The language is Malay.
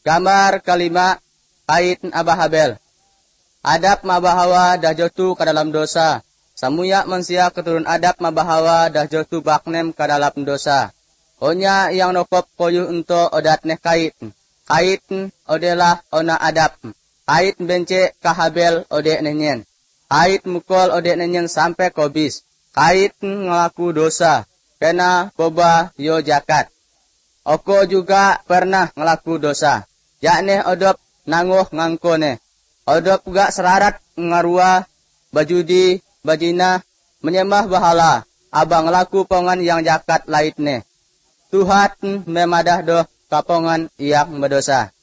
Gambar kelima, kait Abah Habel. Adab mabahawa dah jotu ke dalam dosa. Samuya manusia keturun adab mabahawa dah jotu baknem ke dalam dosa. Onya yang nokop koyu untuk odat neh kait. Kait odelah ona adab. Kait bence kahabel ode nenyen. Kait mukol ode nenyen sampai kobis. Kait ngelaku dosa. Kena boba yo jakat. Oko juga pernah ngelaku dosa. Yakne odop nanguh ngangkone. Odop gak serarat ngarua, bajudi, bajina, menyembah bahala. Abang ngelaku pongan yang jakat laitne. Tuhan memadah doh kapongan yang berdosa.